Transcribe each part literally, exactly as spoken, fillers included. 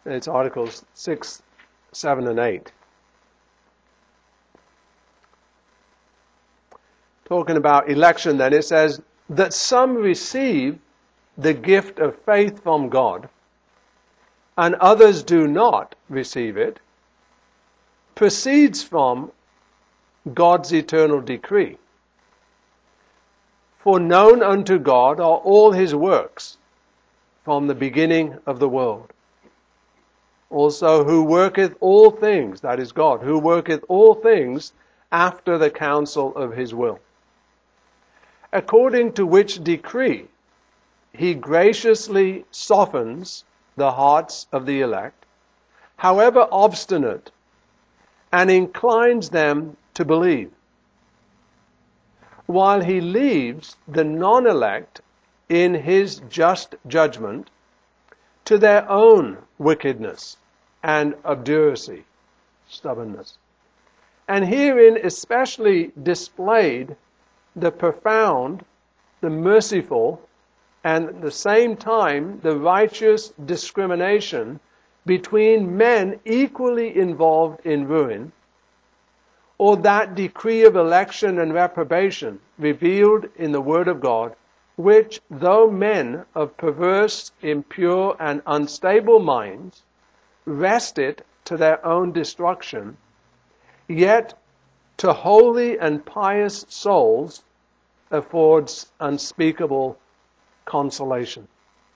It's Articles six, seven, and eight. Talking about election then, it says that some receive the gift of faith from God and others do not receive it, proceeds from God's eternal decree. For known unto God are all his works from the beginning of the world. Also, who worketh all things, that is God, who worketh all things after the counsel of his will. According to which decree he graciously softens the hearts of the elect, however obstinate, and inclines them to believe, while he leaves the non-elect in his just judgment to their own wickedness and obduracy, stubbornness. And herein especially displayed the profound, the merciful, and at the same time the righteous discrimination between men equally involved in ruin, or that decree of election and reprobation revealed in the Word of God, which, though men of perverse, impure, and unstable minds wrest it to their own destruction, yet to holy and pious souls affords unspeakable consolation.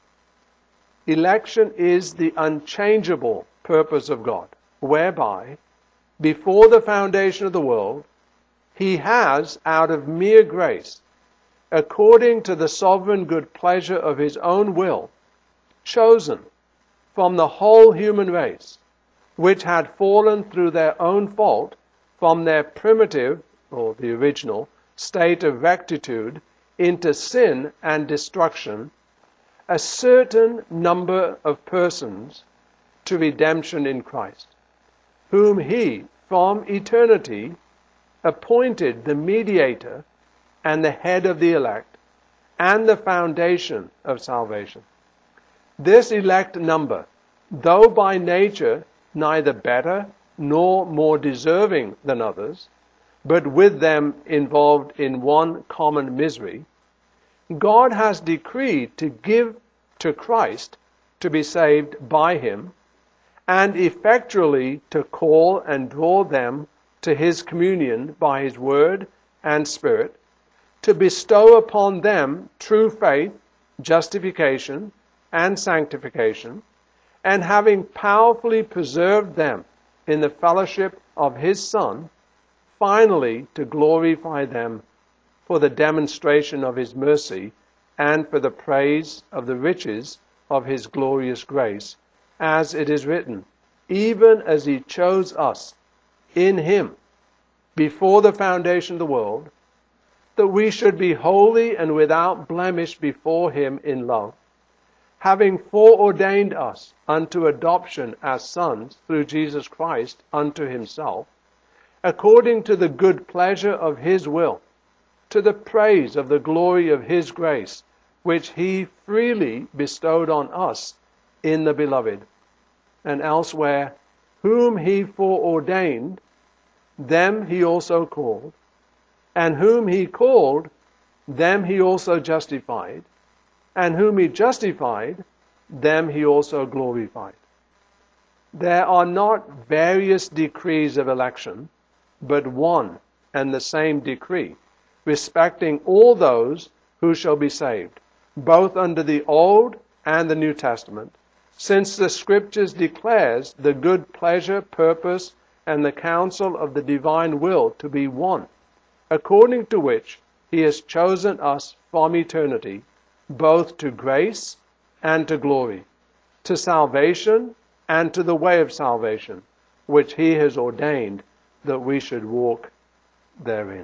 Election is the unchangeable purpose of God, whereby, before the foundation of the world, he has, out of mere grace, according to the sovereign good pleasure of his own will, chosen from the whole human race, which had fallen through their own fault from their primitive, or the original, state of rectitude into sin and destruction, a certain number of persons to redemption in Christ, whom he, from eternity, appointed the mediator and the head of the elect, and the foundation of salvation. This elect number, though by nature neither better nor more deserving than others, but with them involved in one common misery, God has decreed to give to Christ to be saved by him, and effectually to call and draw them to his communion by his word and spirit, to bestow upon them true faith, justification, and sanctification, and having powerfully preserved them in the fellowship of his Son, finally to glorify them for the demonstration of his mercy and for the praise of the riches of his glorious grace, as it is written, even as he chose us in him before the foundation of the world, that we should be holy and without blemish before him in love, having foreordained us unto adoption as sons through Jesus Christ unto himself, according to the good pleasure of his will, to the praise of the glory of his grace, which he freely bestowed on us in the Beloved. And elsewhere, whom he foreordained, them he also called, and whom he called, them he also justified, and whom he justified, them he also glorified. There are not various decrees of election, but one and the same decree, respecting all those who shall be saved, both under the Old and the New Testament, since the Scriptures declares the good pleasure, purpose, and the counsel of the divine will to be one, according to which he has chosen us from eternity, both to grace and to glory, to salvation and to the way of salvation, which he has ordained that we should walk therein.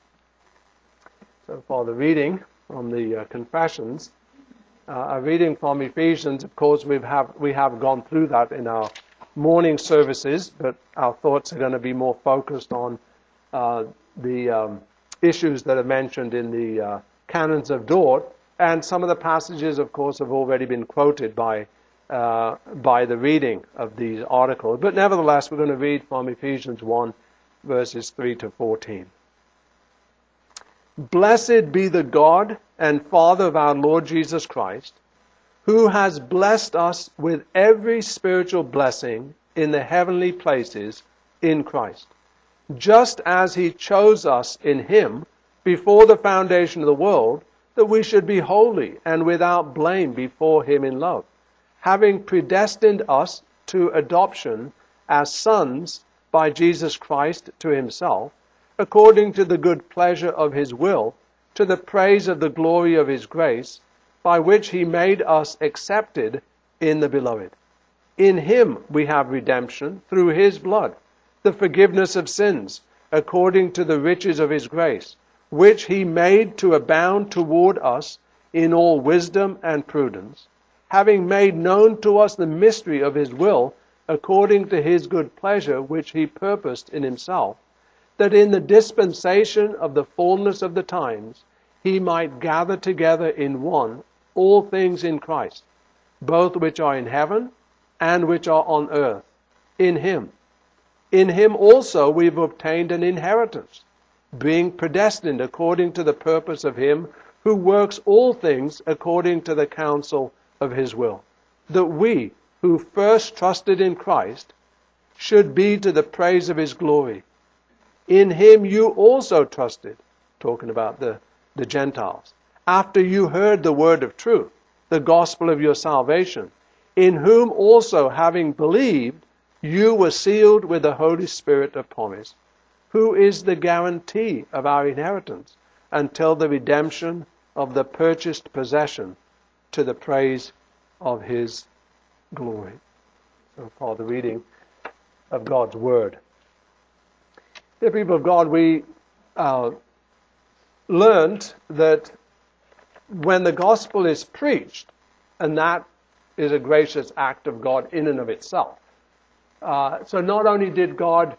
So for the reading from the uh, Confessions, uh, a reading from Ephesians, of course we have, we have gone through that in our morning services, but our thoughts are going to be more focused on uh, the um, issues that are mentioned in the uh, Canons of Dort, and some of the passages, of course, have already been quoted by uh, by the reading of these articles. But nevertheless, we're going to read from Ephesians one, verses three to fourteen. Blessed be the God and Father of our Lord Jesus Christ, who has blessed us with every spiritual blessing in the heavenly places in Christ, just as he chose us in him before the foundation of the world, that we should be holy and without blame before him in love, having predestined us to adoption as sons by Jesus Christ to himself, according to the good pleasure of his will, to the praise of the glory of his grace, by which he made us accepted in the beloved. In him we have redemption through his blood, the forgiveness of sins, according to the riches of his grace, which he made to abound toward us in all wisdom and prudence, having made known to us the mystery of his will, according to his good pleasure, which he purposed in himself, that in the dispensation of the fullness of the times he might gather together in one all things in Christ, both which are in heaven and which are on earth, in him. In him also we have obtained an inheritance, being predestined according to the purpose of him who works all things according to the counsel of his will, that we, who first trusted in Christ, should be to the praise of his glory. In him you also trusted, talking about the, the Gentiles, after you heard the word of truth, the gospel of your salvation, in whom also, having believed, you were sealed with the Holy Spirit of promise, who is the guarantee of our inheritance until the redemption of the purchased possession, to the praise of his glory. So for the reading of God's word. Dear people of God, we uh, learned that when the gospel is preached, and that is a gracious act of God in and of itself. Uh, so not only did God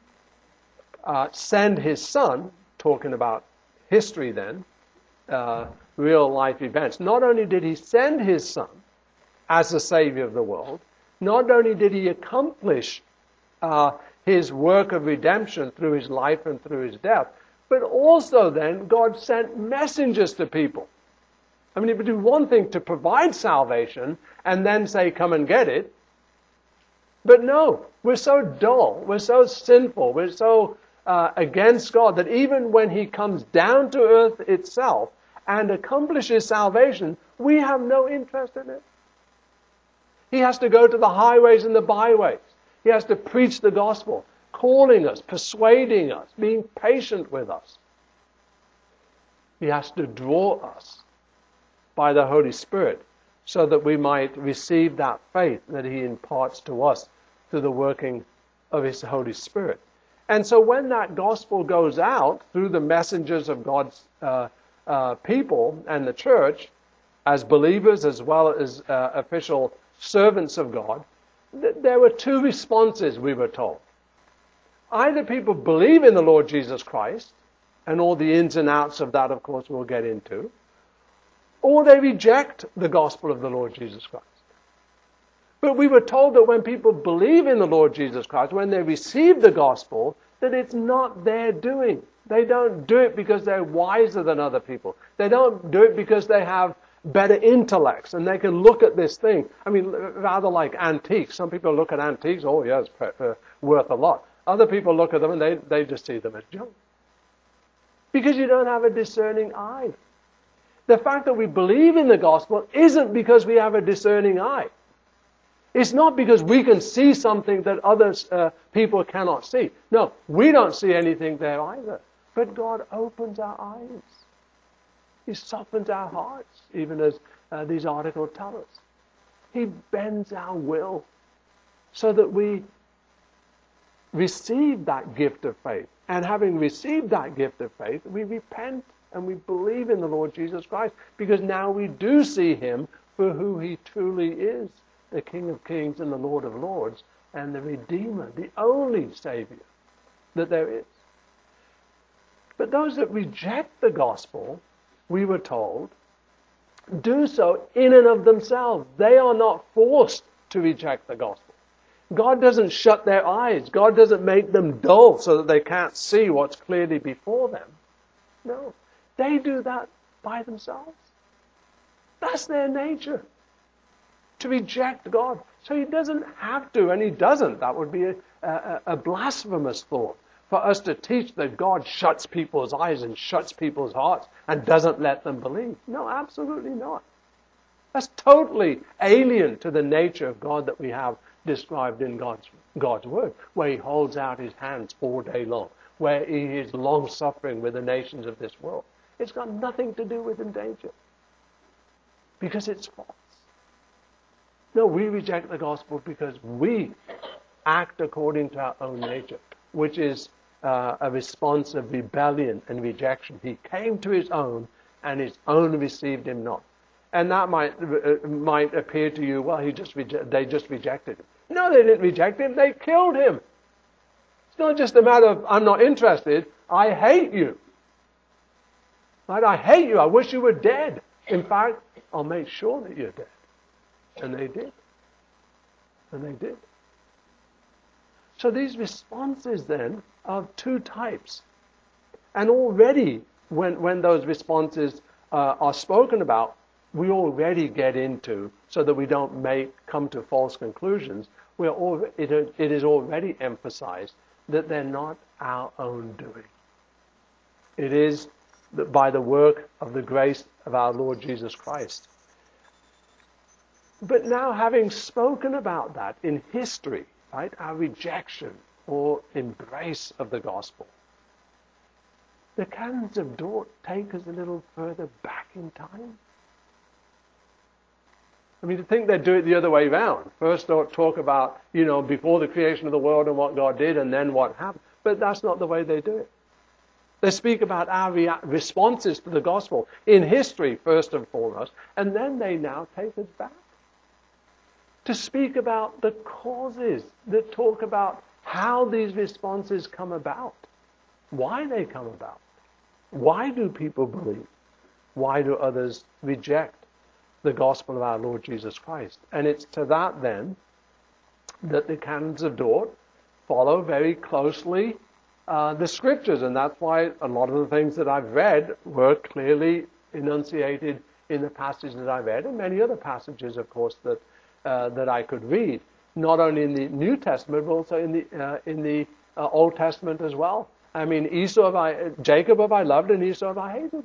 uh, send his son, talking about history then, uh, real life events, not only did he send his son as the Savior of the world, not only did he accomplish uh, his work of redemption through his life and through his death, but also then God sent messengers to people. I mean, it would do one thing to provide salvation and then say, come and get it. But no, we're so dull, we're so sinful, we're so uh, against God that even when he comes down to earth itself and accomplishes salvation, we have no interest in it. He has to go to the highways and the byways. He has to preach the gospel, calling us, persuading us, being patient with us. He has to draw us by the Holy Spirit so that we might receive that faith that he imparts to us through the working of his Holy Spirit. And so when that gospel goes out through the messengers of God's uh, uh, people and the church, as believers as well as uh, official servants of God, th- there were two responses, we were told. Either people believe in the Lord Jesus Christ, and all the ins and outs of that, of course, we'll get into, or they reject the gospel of the Lord Jesus Christ. But we were told that when people believe in the Lord Jesus Christ, when they receive the gospel, that it's not their doing. They don't do it because they're wiser than other people. They don't do it because they have better intellects and they can look at this thing. I mean, rather like antiques. Some people look at antiques, oh yes, yeah, worth a lot. Other people look at them and they, they just see them as junk. Because you don't have a discerning eye. The fact that we believe in the gospel isn't because we have a discerning eye. It's not because we can see something that other uh, people cannot see. No, we don't see anything there either. But God opens our eyes. He softens our hearts, even as uh, these articles tell us. He bends our will so that we receive that gift of faith. And having received that gift of faith, we repent and we believe in the Lord Jesus Christ, because now we do see him for who he truly is, the King of Kings and the Lord of Lords, and the Redeemer, the only Savior that there is. But those that reject the gospel, we were told, do so in and of themselves. They are not forced to reject the gospel. God doesn't shut their eyes. God doesn't make them dull so that they can't see what's clearly before them. No, they do that by themselves. That's their nature, to reject God. So he doesn't have to, and he doesn't. That would be a, a, a blasphemous thought for us to teach that God shuts people's eyes and shuts people's hearts and doesn't let them believe. No, absolutely not. That's totally alien to the nature of God that we have described in God's, God's word, where he holds out his hands all day long, where he is long-suffering with the nations of this world. It's got nothing to do with danger, because it's false. No, we reject the gospel because we act according to our own nature, which is uh, a response of rebellion and rejection. He came to his own, and his own received him not. And that might uh, might appear to you, well, he just reje- they just rejected him. No, they didn't reject him. They killed him. It's not just a matter of, I'm not interested. I hate you. Right? I hate you. I wish you were dead. In fact, I'll make sure that you're dead. And they did. And they did. So these responses then are of two types. And already, when, when those responses uh, are spoken about, we already get into, so that we don't make come to false conclusions, we're all, it, it is already emphasized that they're not our own doing. It is by the work of the grace of our Lord Jesus Christ. But now, having spoken about that in history, right, our rejection or embrace of the gospel, the canons of Dort take us a little further back in time. I mean, to think they'd do it the other way around. First talk about, you know, before the creation of the world and what God did and then what happened. But that's not the way they do it. They speak about our rea- responses to the gospel in history, first and foremost, and then they now take us back to speak about the causes, that talk about how these responses come about, why they come about. Why do people believe? Why do others reject the gospel of our Lord Jesus Christ? And it's to that then that the canons of Dort follow very closely uh, the scriptures, and that's why a lot of the things that I've read were clearly enunciated in the passage that I read, and many other passages, of course, that uh, that I could read, not only in the New Testament but also in the uh, in the uh, Old Testament as well. I mean, Esau have I, Jacob have I loved, and Esau have I hated.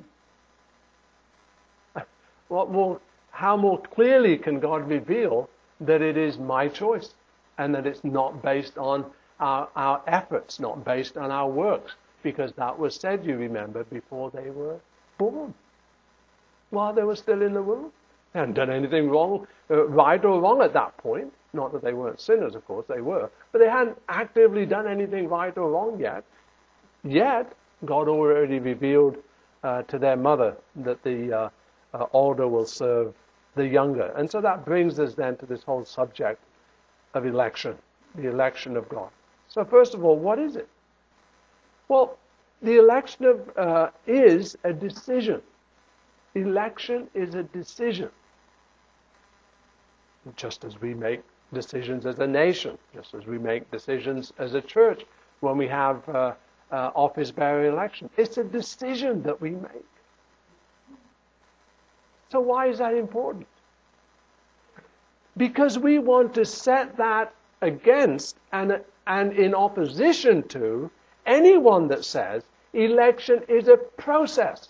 What more? How more clearly can God reveal that it is my choice and that it's not based on our, our efforts, not based on our works? Because that was said, you remember, before they were born, while they were still in the womb. They hadn't done anything wrong, uh, right or wrong at that point. Not that they weren't sinners, of course, they were. But they hadn't actively done anything right or wrong yet. Yet, God already revealed uh, to their mother that the uh, uh, older will serve the younger. And so that brings us then to this whole subject of election, the election of God. So first of all, what is it? Well, the election of uh, is a decision. Election is a decision. Just as we make decisions as a nation, just as we make decisions as a church when we have uh, uh, office-bearing election. It's a decision that we make. So why is that important? Because we want to set that against and, and in opposition to anyone that says election is a process.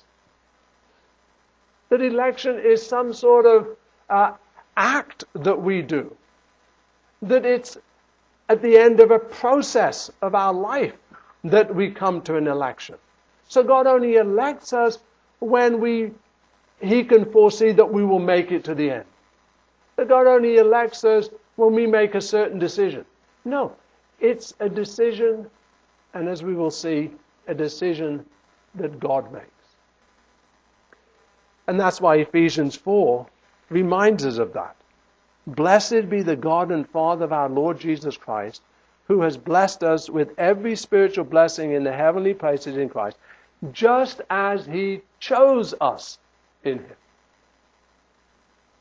That election is some sort of uh, act that we do. That it's at the end of a process of our life that we come to an election. So God only elects us when we He can foresee that we will make it to the end. That God only elects us when we make a certain decision. No, it's a decision, and as we will see, a decision that God makes. And that's why Ephesians four reminds us of that. Blessed be the God and Father of our Lord Jesus Christ, who has blessed us with every spiritual blessing in the heavenly places in Christ, just as He chose us in Him.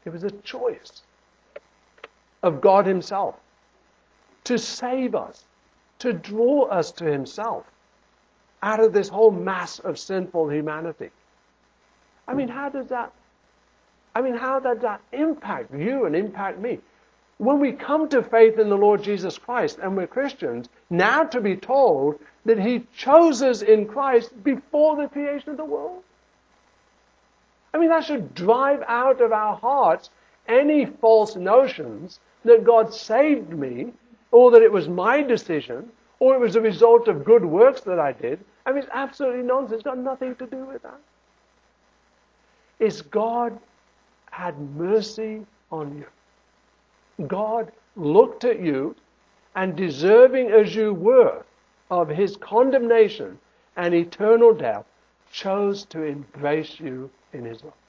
It was a choice of God himself to save us, to draw us to himself out of this whole mass of sinful humanity. I mean, how does that, I mean, how does that impact you and impact me? When we come to faith in the Lord Jesus Christ and we're Christians, now to be told that he chose us in Christ before the creation of the world. I mean, that should drive out of our hearts any false notions that God saved me, or that it was my decision, or it was a result of good works that I did. I mean, it's absolutely nonsense. It's got nothing to do with that. It's God had mercy on you. God looked at you, and deserving as you were of his condemnation and eternal death, chose to embrace you in his love.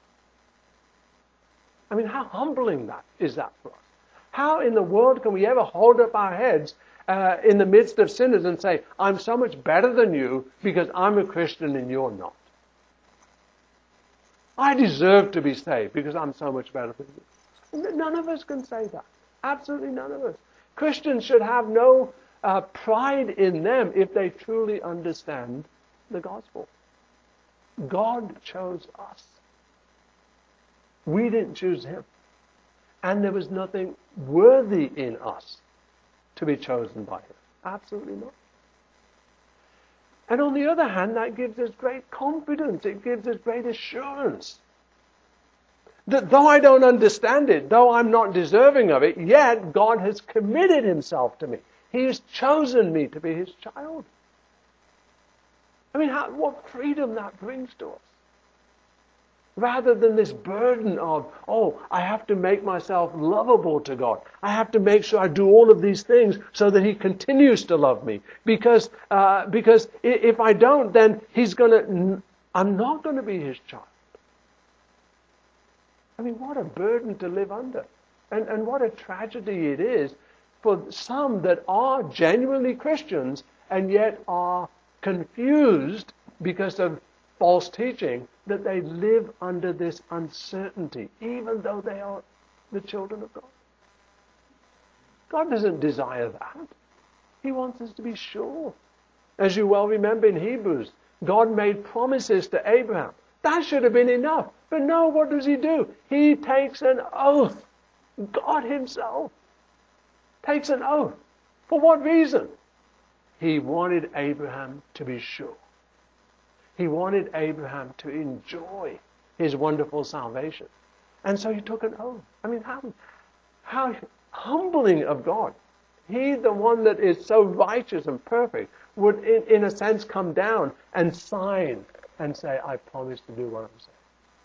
I mean, how humbling that is that for us? How in the world can we ever hold up our heads uh, in the midst of sinners and say, I'm so much better than you because I'm a Christian and you're not? I deserve to be saved because I'm so much better than you. None of us can say that. Absolutely none of us. Christians should have no uh, pride in them if they truly understand the gospel. God chose us. We didn't choose him. And there was nothing worthy in us to be chosen by him. Absolutely not. And on the other hand, that gives us great confidence. It gives us great assurance that though I don't understand it, though I'm not deserving of it, yet God has committed himself to me. He has chosen me to be his child. I mean, how, what freedom that brings to us. Rather than this burden of, oh, I have to make myself lovable to God. I have to make sure I do all of these things so that he continues to love me. Because, uh, because if I don't, then he's going to, I'm not going to be his child. I mean, what a burden to live under. And, and what a tragedy it is for some that are genuinely Christians and yet are confused because of false teaching, that they live under this uncertainty, even though they are the children of God. God doesn't desire that. He wants us to be sure. As you well remember in Hebrews, God made promises to Abraham. That should have been enough. But no, what does he do? He takes an oath. God himself takes an oath. For what reason? He wanted Abraham to be sure. He wanted Abraham to enjoy his wonderful salvation. And so he took an oath. I mean, how, how humbling of God. He, the one that is so righteous and perfect, would in, in a sense come down and sign and say, I promise to do what I'm saying.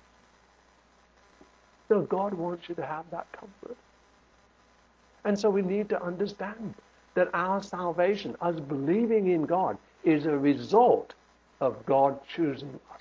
So God wants you to have that comfort. And so we need to understand that our salvation, us believing in God, is a result of God choosing us.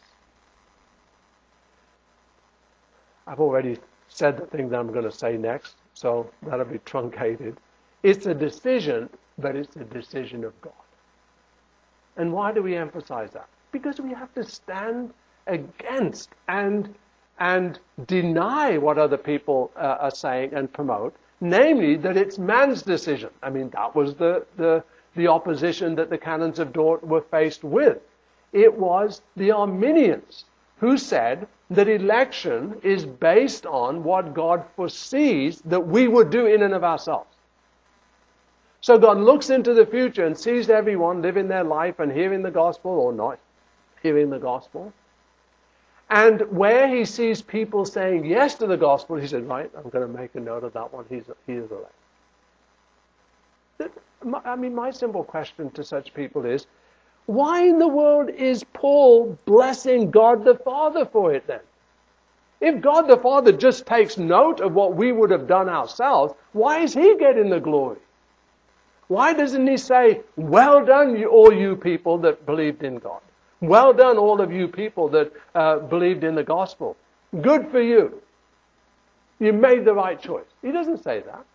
I've already said the thing that I'm going to say next, so that'll be truncated. It's a decision, but it's a decision of God. And why do we emphasize that? Because we have to stand against and, and deny what other people uh, are saying and promote, namely that it's man's decision. I mean, that was the, the, the opposition that the canons of Dort were faced with. It was the Arminians who said that election is based on what God foresees that we would do in and of ourselves. So God looks into the future and sees everyone living their life and hearing the gospel or not hearing the gospel. And where he sees people saying yes to the gospel, he said, right, I'm going to make a note of that one. He's, he is elect. I mean, my simple question to such people is, why in the world is Paul blessing God the Father for it then? If God the Father just takes note of what we would have done ourselves, why is he getting the glory? Why doesn't he say, well done, you, all you people that believed in God. Well done, all of you people that uh, believed in the gospel. Good for you. You made the right choice. He doesn't say that.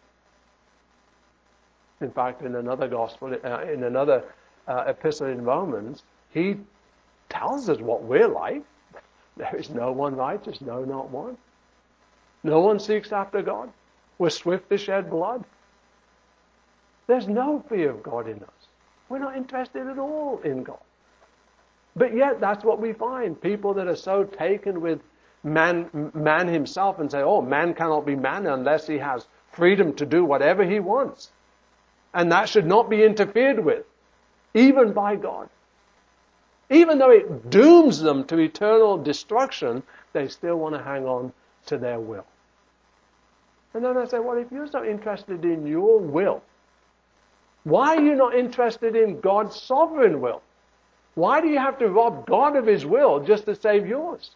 In fact, in another gospel, uh, in another uh, epistle in Romans, he tells us what we're like. There is no one righteous, no, not one. No one seeks after God. We're swift to shed blood. There's no fear of God in us. We're not interested at all in God. But yet that's what we find. People that are so taken with man, man himself and say, oh, man cannot be man unless he has freedom to do whatever he wants. And that should not be interfered with, even by God. Even though it dooms them to eternal destruction, they still want to hang on to their will. And then I say, well, if you're so interested in your will, why are you not interested in God's sovereign will? Why do you have to rob God of His will just to save yours?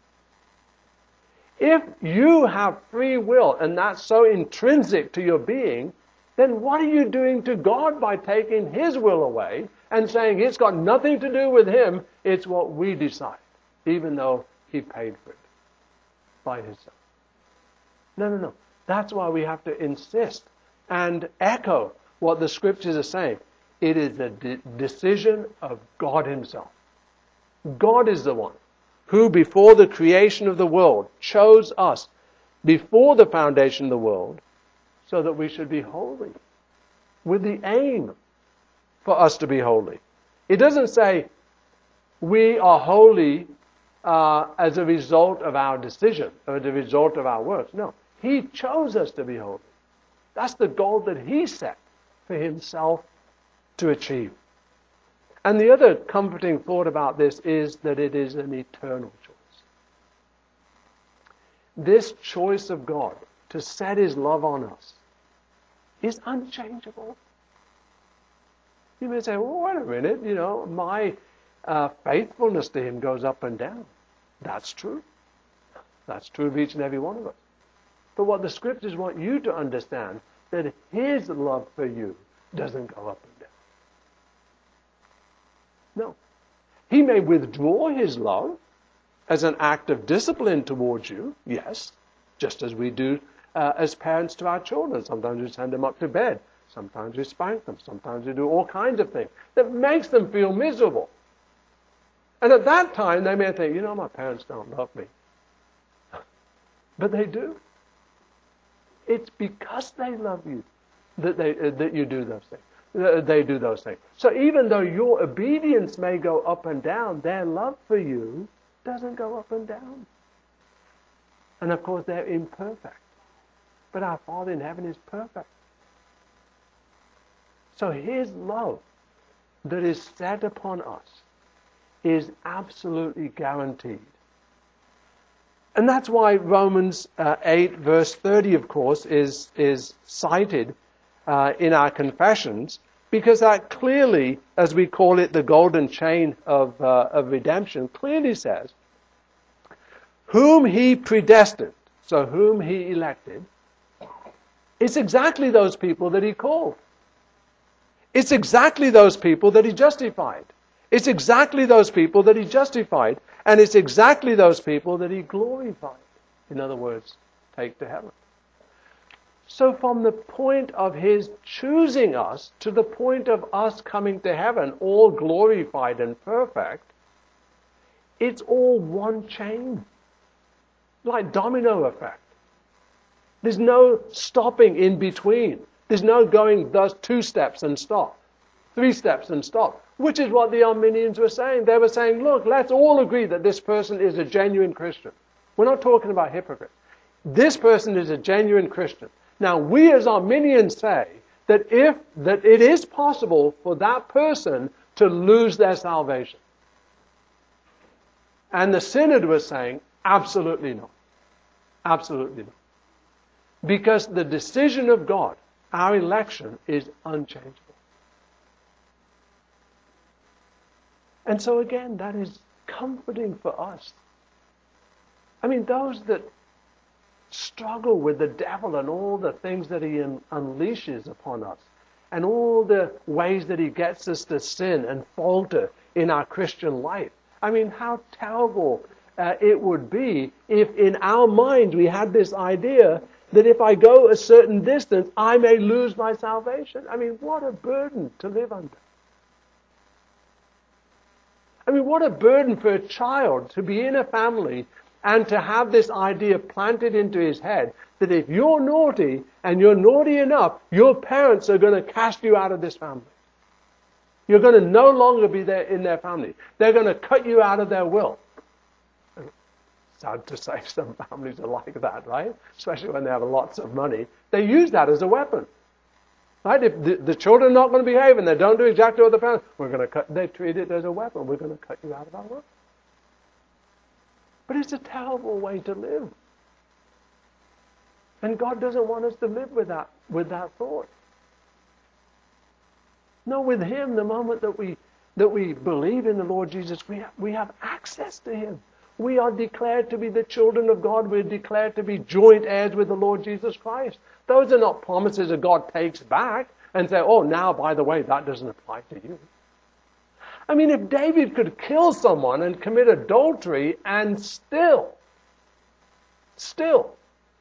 If you have free will and that's so intrinsic to your being, then what are you doing to God by taking His will away and saying it's got nothing to do with Him, it's what we decide, even though He paid for it by Himself? No, no, no. That's why we have to insist and echo what the Scriptures are saying. It is a de- decision of God Himself. God is the one who, before the creation of the world, chose us before the foundation of the world so that we should be holy, with the aim for us to be holy. It doesn't say we are holy uh, as a result of our decision, or as a result of our works. No, He chose us to be holy. That's the goal that He set for Himself to achieve. And the other comforting thought about this is that it is an eternal choice. This choice of God to set His love on us is unchangeable. You may say, well, wait a minute, you know, my uh, faithfulness to Him goes up and down. That's true. That's true of each and every one of us. But what the Scriptures want you to understand, that His love for you doesn't go up and down. No. He may withdraw His love as an act of discipline towards you, yes, just as we do uh, as parents to our children. Sometimes we send them up to bed. Sometimes we spank them. Sometimes we do all kinds of things that makes them feel miserable. And at that time, they may think, you know, my parents don't love me. But they do. It's because they love you that they uh, that you do those things. Uh, they do those things. So even though your obedience may go up and down, their love for you doesn't go up and down. And of course, they're imperfect. But our Father in heaven is perfect. So His love that is set upon us is absolutely guaranteed. And that's why Romans uh, eight verse thirty, of course, is, is cited uh, in our confessions, because that clearly, as we call it, the golden chain of, uh, of redemption, clearly says, whom He predestined, so whom He elected, it's exactly those people that He called. It's exactly those people that He justified. It's exactly those people that He justified. And it's exactly those people that He glorified. In other words, take to heaven. So from the point of His choosing us to the point of us coming to heaven, all glorified and perfect, it's all one chain. Like domino effect. There's no stopping in between. There's no going thus two steps and stop. Three steps and stop. Which is what the Arminians were saying. They were saying, look, let's all agree that this person is a genuine Christian. We're not talking about hypocrites. This person is a genuine Christian. Now, we as Arminians say that if that it is possible for that person to lose their salvation. And the Synod was saying, absolutely not. Absolutely not. Because the decision of God, our election, is unchangeable. And so again, that is comforting for us. I mean, those that struggle with the devil and all the things that he un- unleashes upon us, and all the ways that he gets us to sin and falter in our Christian life. I mean, how terrible uh, it would be if in our minds we had this idea that if I go a certain distance, I may lose my salvation. I mean, what a burden to live under. I mean, what a burden for a child to be in a family And to have this idea planted into his head that if you're naughty and you're naughty enough, your parents are going to cast you out of this family. You're going to no longer be there in their family. They're going to cut you out of their will. Sad to say, some families are like that, right? Especially when they have lots of money. They use that as a weapon. Right? If the, the children are not going to behave and they don't do exactly what the parents, we're going to cut, they treat it as a weapon. We're going to cut you out of our will. But it's a terrible way to live. And God doesn't want us to live with that, with that thought. No, with Him, the moment that we that we believe in the Lord Jesus, we have, we have access to Him. We are declared to be the children of God. We're declared to be joint heirs with the Lord Jesus Christ. Those are not promises that God takes back and say, oh, now, by the way, that doesn't apply to you. I mean, if David could kill someone and commit adultery and still, still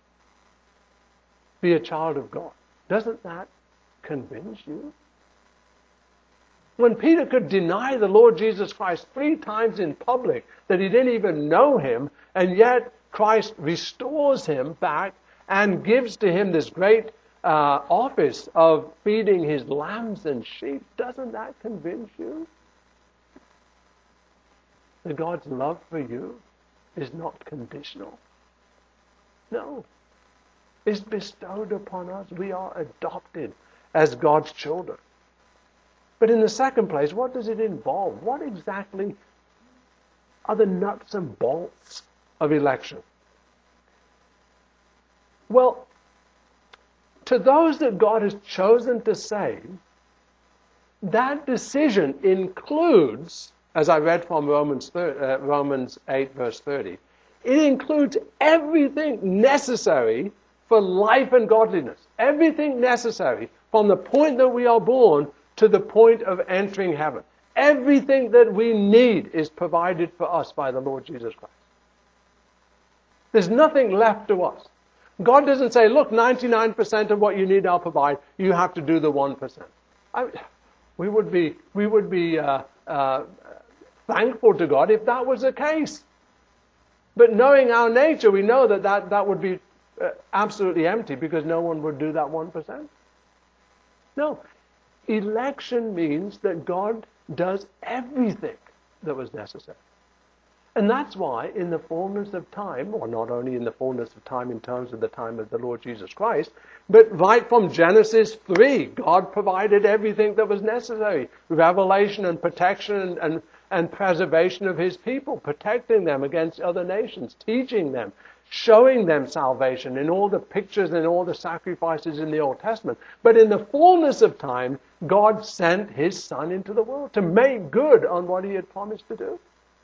be a child of God, doesn't that convince you? When Peter could deny the Lord Jesus Christ three times in public that he didn't even know him, and yet Christ restores him back and gives to him this great uh, office of feeding his lambs and sheep, doesn't that convince you that God's love for you is not conditional? No. It's bestowed upon us. We are adopted as God's children. But in the second place, what does it involve? What exactly are the nuts and bolts of election? Well, to those that God has chosen to save, that decision includes, as I read from Romans, uh, Romans eight, verse thirty, it includes everything necessary for life and godliness. Everything necessary from the point that we are born to the point of entering heaven. Everything that we need is provided for us by the Lord Jesus Christ. There's nothing left to us. God doesn't say, look, ninety-nine percent of what you need I'll provide. You have to do the one percent. I, we would be, we would be uh, uh, thankful to God if that was the case. But knowing our nature, we know that that, that would be uh, absolutely empty because no one would do that one percent. No. Election means that God does everything that was necessary. And that's why in the fullness of time, or not only in the fullness of time in terms of the time of the Lord Jesus Christ, but right from Genesis three, God provided everything that was necessary. Revelation and protection and, and, and preservation of His people, protecting them against other nations, teaching them, showing them salvation in all the pictures and all the sacrifices in the Old Testament. But in the fullness of time, God sent His Son into the world to make good on what He had promised to do.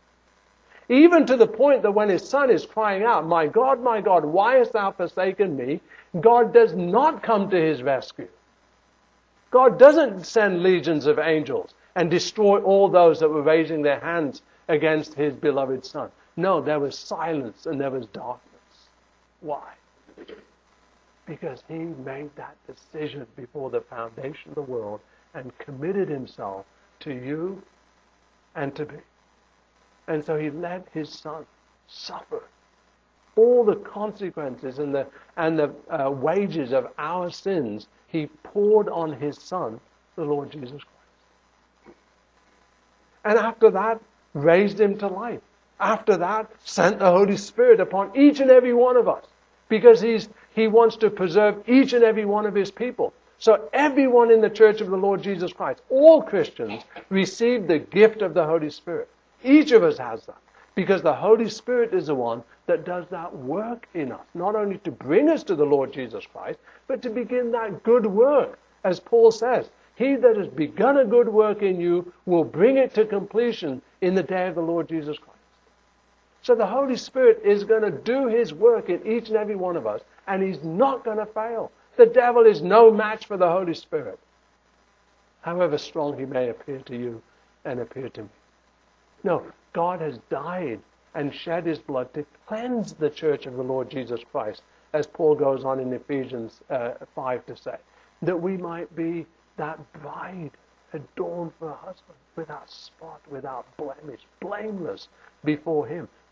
Even to the point that when His Son is crying out, my God, my God, why hast thou forsaken me? God does not come to His rescue. God doesn't send legions of angels and destroy all those that were raising their hands against His beloved Son. No, there was silence and there was darkness. Why? Because He made that decision before the foundation of the world and committed Himself to you and to me. And so He let His Son suffer all the consequences and the, and the uh, wages of our sins. He poured on His Son, the Lord Jesus Christ. And after that, raised Him to life. After that, sent the Holy Spirit upon each and every one of us. Because he's, He wants to preserve each and every one of His people. So everyone in the Church of the Lord Jesus Christ, all Christians, receive the gift of the Holy Spirit. Each of us has that. Because the Holy Spirit is the one that does that work in us. Not only to bring us to the Lord Jesus Christ, but to begin that good work. As Paul says, He that has begun a good work in you will bring it to completion in the day of the Lord Jesus Christ. So the Holy Spirit is going to do His work in each and every one of us, and He's not going to fail. The devil is no match for the Holy Spirit, however strong he may appear to you and appear to me. No, God has died and shed His blood to cleanse the church of the Lord Jesus Christ, as Paul goes on in Ephesians uh, five to say, that we might be that bride adorned for a husband, without spot, without blemish, blameless before Him.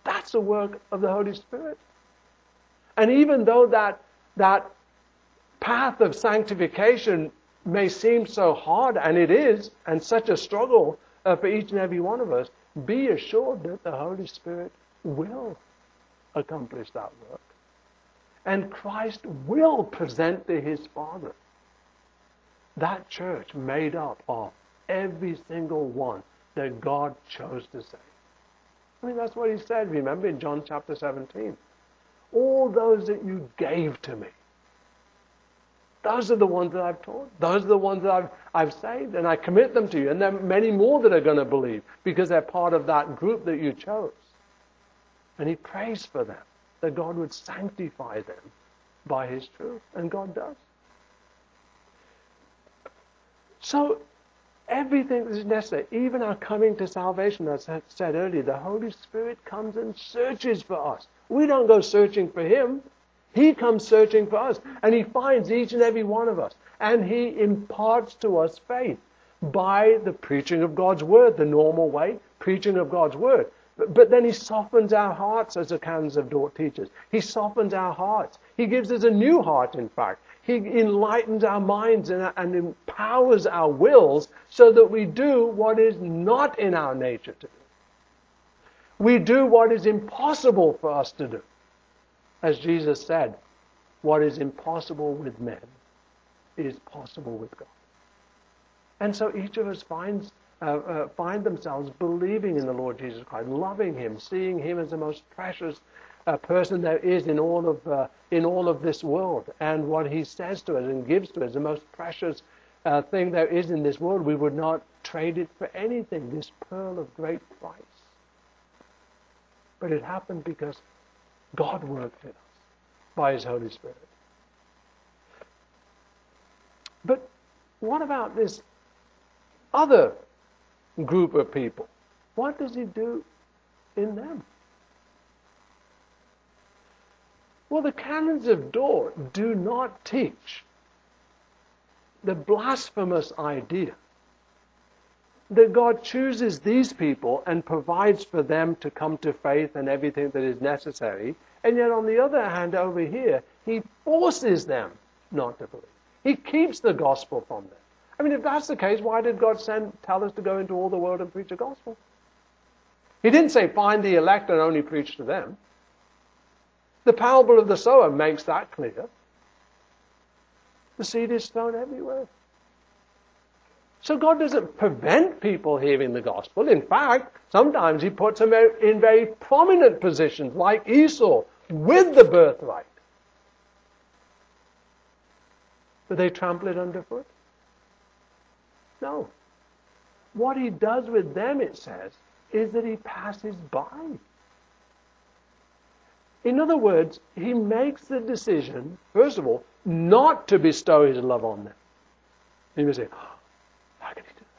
That's the work of the Holy Spirit. And even though that, that path of sanctification may seem so hard, and it is, and such a struggle uh, for each and every one of us, be assured that the Holy Spirit will accomplish that work. And Christ will present to his Father that church made up of every single one that God chose to save. I mean, that's what he said, remember, in John chapter seventeen. All those that you gave to me, those are the ones that I've taught. Those are the ones that I've, I've saved, and I commit them to you. And there are many more that are going to believe because they're part of that group that you chose. And he prays for them, that God would sanctify them by his truth. And God does. So, everything that is necessary, even our coming to salvation, as I said earlier, the Holy Spirit comes and searches for us. We don't go searching for him. He comes searching for us. And he finds each and every one of us. And he imparts to us faith by the preaching of God's word, the normal way, preaching of God's word. But, but then he softens our hearts, as the canons of Dort teaches. He softens our hearts. He gives us a new heart, in fact. He enlightens our minds and, and empowers our wills so that we do what is not in our nature to do. We do what is impossible for us to do. As Jesus said, what is impossible with men is possible with God. And so each of us finds, uh, uh, find themselves believing in the Lord Jesus Christ, loving him, seeing him as the most precious uh, person there is in all of uh, in all of this world. And what he says to us and gives to us, the most precious uh, thing there is in this world, we would not trade it for anything, this pearl of great price. But it happened because God worked in us by his Holy Spirit. But what about this other group of people? What does he do in them? Well, the canons of Dort do not teach the blasphemous idea that God chooses these people and provides for them to come to faith and everything that is necessary, and yet on the other hand over here, he forces them not to believe. He keeps the gospel from them. I mean, if that's the case, why did God send, tell us to go into all the world and preach the gospel? He didn't say, find the elect and only preach to them. The parable of the sower makes that clear. The seed is sown everywhere. So God doesn't prevent people hearing the gospel. In fact, sometimes he puts them in very prominent positions, like Esau, with the birthright. Do they trample it underfoot? No. What he does with them, it says, is that he passes by. In other words, he makes the decision, first of all, not to bestow his love on them. And you may say, oh, how can he do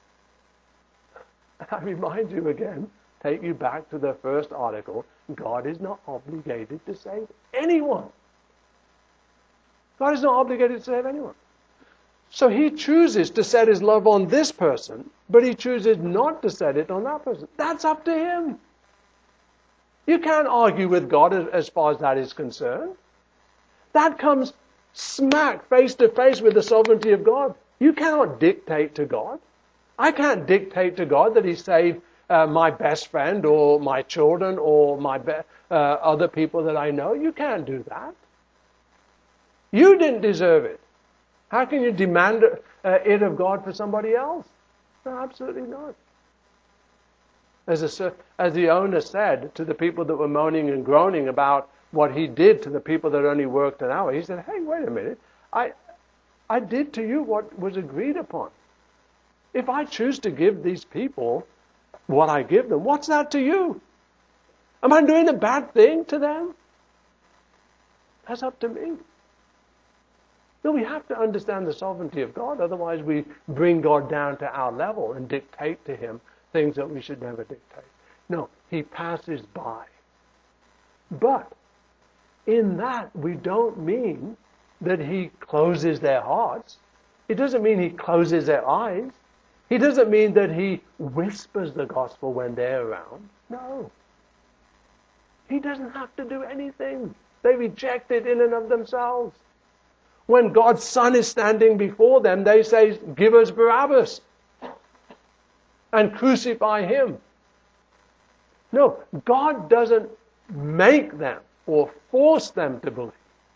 that? I remind you again, take you back to the first article, God is not obligated to save anyone. God is not obligated to save anyone. So he chooses to set his love on this person, but he chooses not to set it on that person. That's up to him. You can't argue with God as, as far as that is concerned. That comes smack face to face with the sovereignty of God. You cannot dictate to God. I can't dictate to God that he save uh, my best friend or my children or my be- uh, other people that I know. You can't do that. You didn't deserve it. How can you demand uh, it of God for somebody else? No, absolutely not. As, a, as the owner said to the people that were moaning and groaning about what he did to the people that only worked an hour, he said, hey, wait a minute. I, I did to you what was agreed upon. If I choose to give these people what I give them, what's that to you? Am I doing a bad thing to them? That's up to me. No, we have to understand the sovereignty of God, otherwise we bring God down to our level and dictate to him things that we should never dictate. No, he passes by. But in that, we don't mean that he closes their hearts. It doesn't mean he closes their eyes. He doesn't mean that he whispers the gospel when they're around. No. He doesn't have to do anything. They reject it in and of themselves. When God's Son is standing before them, they say, give us Barabbas and crucify him. No, God doesn't make them or force them to believe.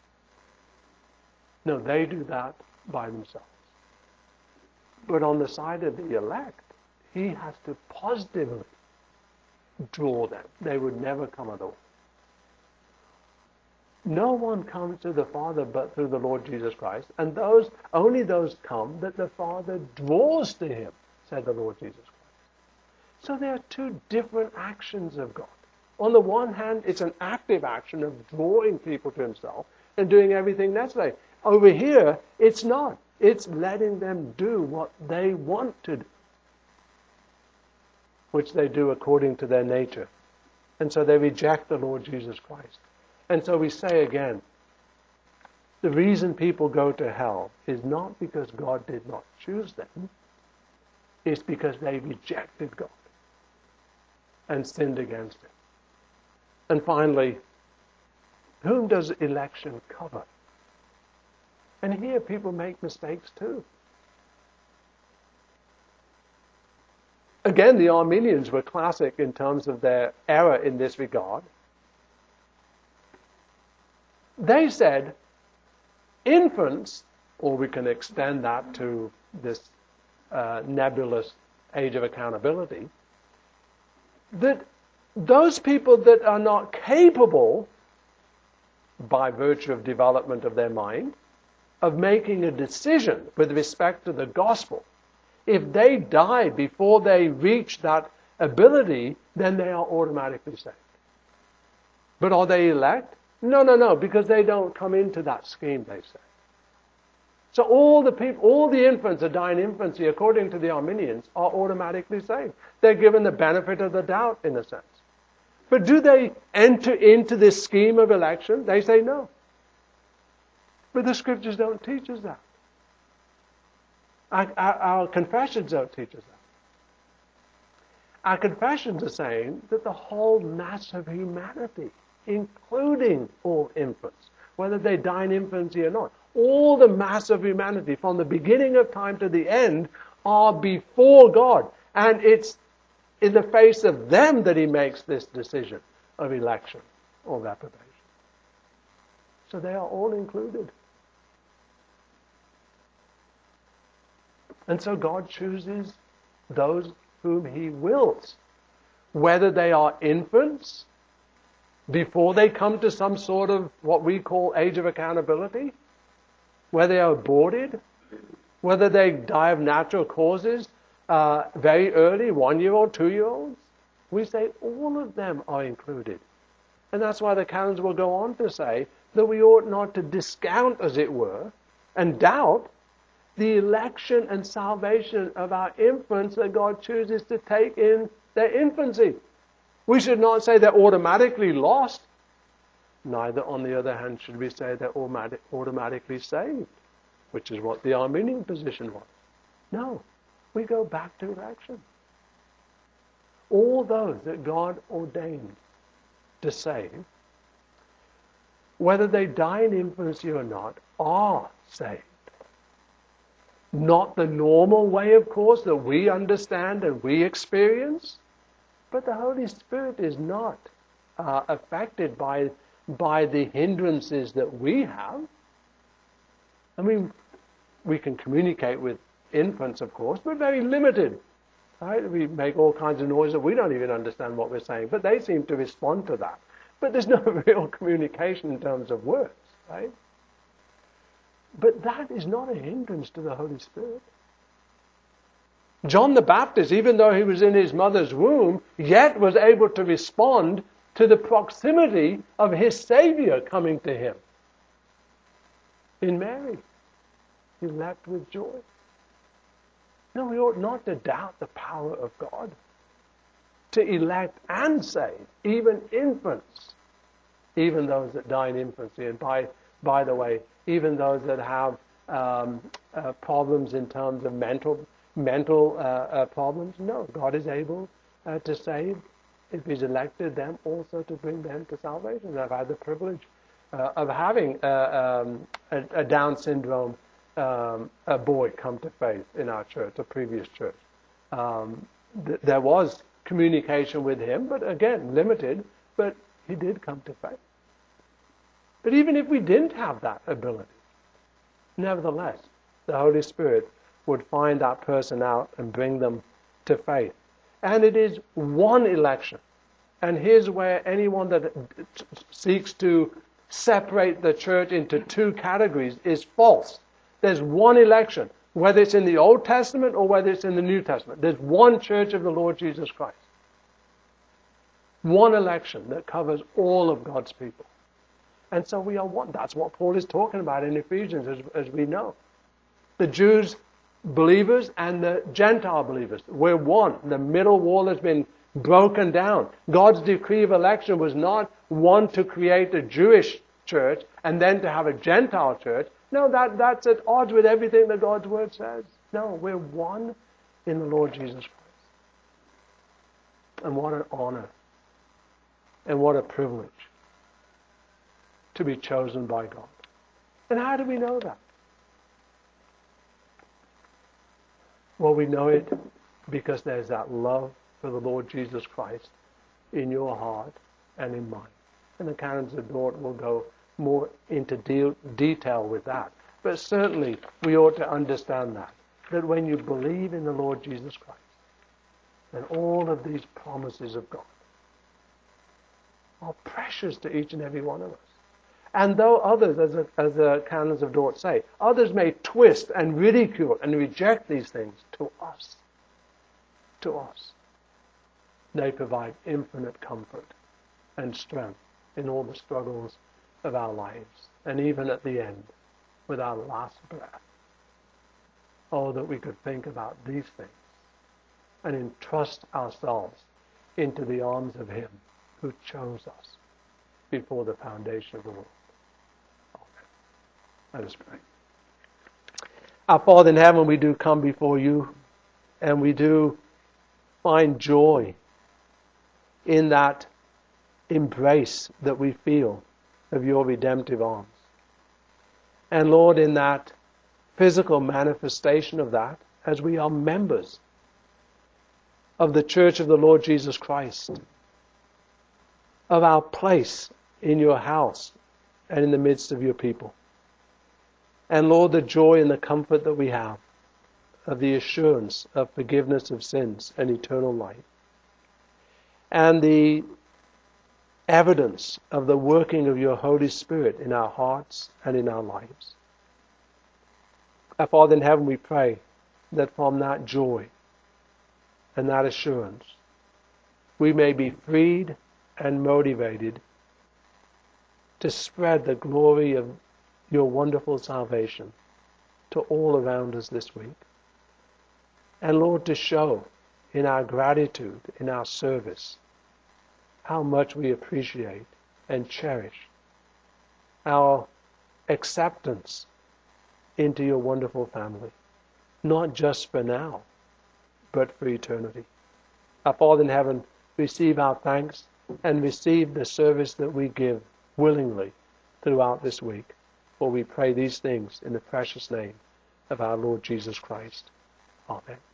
No, they do that by themselves. But on the side of the elect, he has to positively draw them. They would never come at all. No one comes to the Father but through the Lord Jesus Christ, and those only those come that the Father draws to him, said the Lord Jesus Christ. So there are two different actions of God. On the one hand, it's an active action of drawing people to himself and doing everything necessary. Over here, it's not. It's letting them do what they want to do, which they do according to their nature. And so they reject the Lord Jesus Christ. And so we say again, the reason people go to hell is not because God did not choose them. It's because they rejected God and sinned against him. And finally, whom does election cover? And here people make mistakes too. Again, the Arminians were classic in terms of their error in this regard. They said infants, or we can extend that to this uh, nebulous age of accountability, that those people that are not capable, by virtue of development of their mind, of making a decision with respect to the gospel, if they die before they reach that ability, then they are automatically saved. But are they elect? No, no, no, because they don't come into that scheme, they say. So all the people, all the infants that die in infancy, according to the Arminians, are automatically saved. They're given the benefit of the doubt, in a sense. But do they enter into this scheme of election? They say no. But the scriptures don't teach us that. Our, our, our confessions don't teach us that. Our confessions are saying that the whole mass of humanity, including all infants, whether they die in infancy or not, all the mass of humanity from the beginning of time to the end are before God. And it's in the face of them that he makes this decision of election or reprobation. So they are all included. And so God chooses those whom he wills, whether they are infants before they come to some sort of what we call age of accountability, whether they are aborted, whether they die of natural causes uh, very early, one-year-old, two-year-olds. We say all of them are included. And that's why the canons will go on to say that we ought not to discount, as it were, and doubt the election and salvation of our infants that God chooses to take in their infancy. We should not say they're automatically lost. Neither, on the other hand, should we say they're automatic, automatically saved, which is what the Arminian position was. No, we go back to election. All those that God ordained to save, whether they die in infancy or not, are saved. Not the normal way, of course, that we understand and we experience, but the Holy Spirit is not uh, affected by, by the hindrances that we have. I mean, we can communicate with infants, of course, but very limited. Right? We make all kinds of noise that we don't even understand what we're saying, but they seem to respond to that. But there's no real communication in terms of words, right? But that is not a hindrance to the Holy Spirit. John the Baptist, even though he was in his mother's womb, yet was able to respond to the proximity of his Savior coming to him. In Mary, he leapt with joy. No, we ought not to doubt the power of God to elect and save even infants, even those that die in infancy. And by, by the way, even those that have um, uh, problems in terms of mental mental uh, uh, problems. No, God is able uh, to save if he's elected them also to bring them to salvation. I've had the privilege uh, of having uh, um, a, a Down syndrome um, a boy come to faith in our church, a previous church. Um, th- there was communication with him, but again, limited, but he did come to faith. But even if we didn't have that ability, nevertheless, the Holy Spirit would find that person out and bring them to faith. And it is one election. And here's where anyone that seeks to separate the church into two categories is false. There's one election, whether it's in the Old Testament or whether it's in the New Testament. There's one church of the Lord Jesus Christ. One election that covers all of God's people. And so we are one. That's what Paul is talking about in Ephesians, as, as we know. The Jews, believers, and the Gentile believers, we're one. The middle wall has been broken down. God's decree of election was not one to create a Jewish church and then to have a Gentile church. No, that, that's at odds with everything that God's Word says. No, we're one in the Lord Jesus Christ. And what an honor and what a privilege to be chosen by God. And how do we know that? Well, we know it because there's that love for the Lord Jesus Christ in your heart and in mine. And the canons of Dort will go more into de- detail with that. But certainly we ought to understand that, that when you believe in the Lord Jesus Christ, then all of these promises of God are precious to each and every one of us. And though others, as, a, as the canons of Dort say, others may twist and ridicule and reject these things, to us, to us, they provide infinite comfort and strength in all the struggles of our lives. And even at the end, with our last breath, oh, that we could think about these things and entrust ourselves into the arms of Him who chose us before the foundation of the world. Let us pray. Our Father in heaven, we do come before you and we do find joy in that embrace that we feel of your redemptive arms. And Lord, in that physical manifestation of that, as we are members of the Church of the Lord Jesus Christ, of our place in your house and in the midst of your people. And Lord, the joy and the comfort that we have of the assurance of forgiveness of sins and eternal life. And the evidence of the working of your Holy Spirit in our hearts and in our lives. Our Father in heaven, we pray that from that joy and that assurance, we may be freed and motivated to spread the glory of your wonderful salvation to all around us this week. And Lord, to show in our gratitude, in our service, how much we appreciate and cherish our acceptance into your wonderful family, not just for now, but for eternity. Our Father in heaven, receive our thanks and receive the service that we give willingly throughout this week. For we pray these things in the precious name of our Lord Jesus Christ. Amen.